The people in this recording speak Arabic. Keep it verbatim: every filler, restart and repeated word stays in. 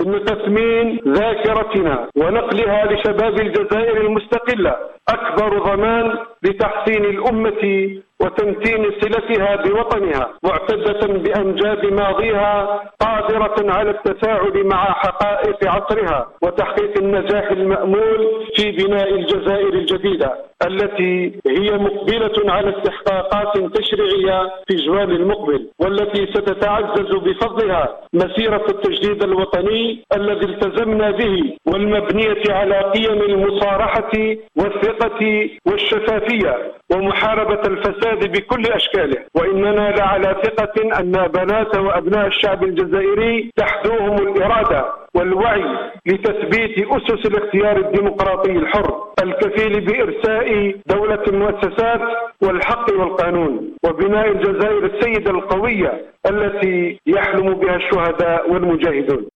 إن تثمين ذاكرتنا ونقلها لشباب الجزائر المستقلة أكبر ضمان لتحسين الأمة وتمتين صلتها بوطنها، معتزة بأمجاد ماضيها، قادرة على التفاعل مع حقائق عصرها وتحقيق النجاح المأمول في بناء الجزائر الجديدة التي هي مقبلة على استحقاقات تشريعية في جوال المقبل، والتي ستتعزز بفضلها مسيرة التجديد الوطني الذي التزمنا به، والمبنية على قيم المصارحة والثقة والشفافية ومحاربة الفساد بكل أشكاله. وإننا لعلى ثقة أن بنات وأبناء الشعب الجزائري تحدوهم الإرادة والوعي لتثبيت أسس الاختيار الديمقراطي الحر الكفيل بإرساء دولة المؤسسات والحق والقانون وبناء الجزائر السيدة القوية التي يحلم بها الشهداء والمجاهدون.